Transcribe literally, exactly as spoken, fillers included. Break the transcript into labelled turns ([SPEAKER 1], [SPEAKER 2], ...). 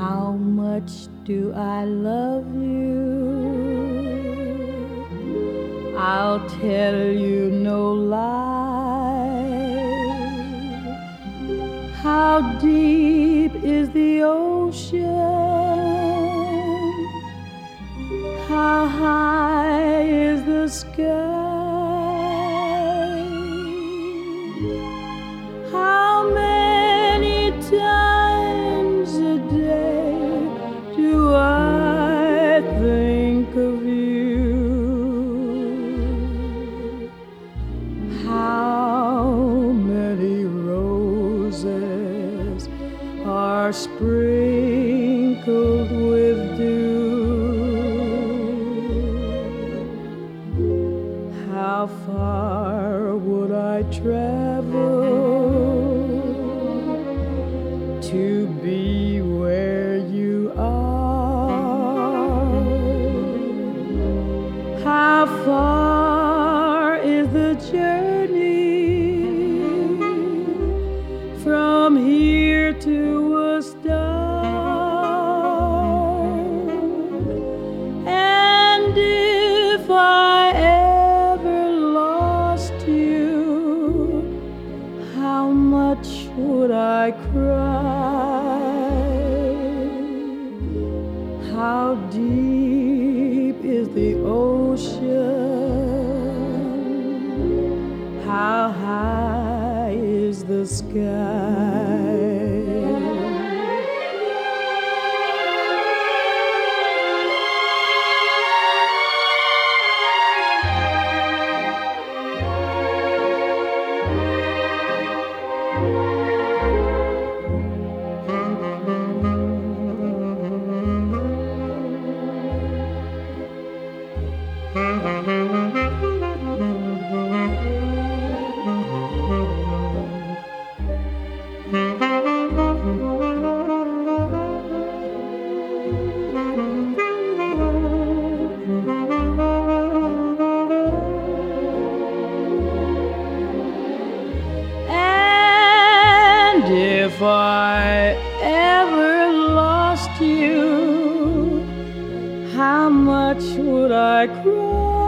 [SPEAKER 1] How much do I love you? I'll tell you no lie. How deep is the ocean? How high is the sky? How many times a day do I think of you? How many roses are sprinkled with dew? How far would I travel to be where you are? How far is the journey from here to a star? And if I ever lost you, how much would I cry? How deep is the ocean? How high is the sky? And if I ever lost you, how much would I cry?